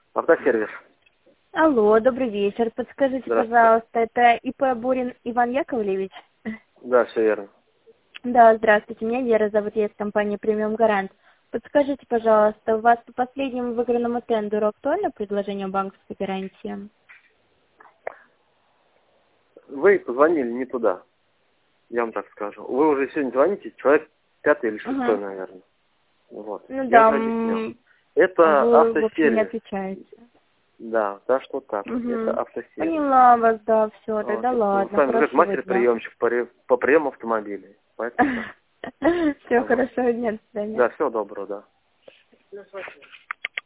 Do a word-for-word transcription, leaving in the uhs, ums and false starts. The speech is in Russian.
Автосервис. Алло, добрый вечер. Подскажите, пожалуйста, это ИП Бурин Иван Яковлевич? Да, все верно. Да, здравствуйте. Меня Вера зовут, я из компании Премиум Гарант. Подскажите, пожалуйста, у вас по последнему выигранному тендеру актуально предложение банковской гарантии? Вы позвонили не туда, я вам так скажу. Вы уже сегодня звоните, человек пятый или шестой, Угу. наверное. Вот. Ну Я да, уже объяснил. м, Это вы, в общем, не автосервис. отвечаете. Да, да, что так. Угу. Это автосервис. Поняла вас, да, все, Вот. тогда И ладно, С вами говорит хорошего дня. мастер-приемщик по, ре- по приему автомобилей. Поэтому так. Все, Вот. хорошего дня, до свидания. Да, всего доброго, да.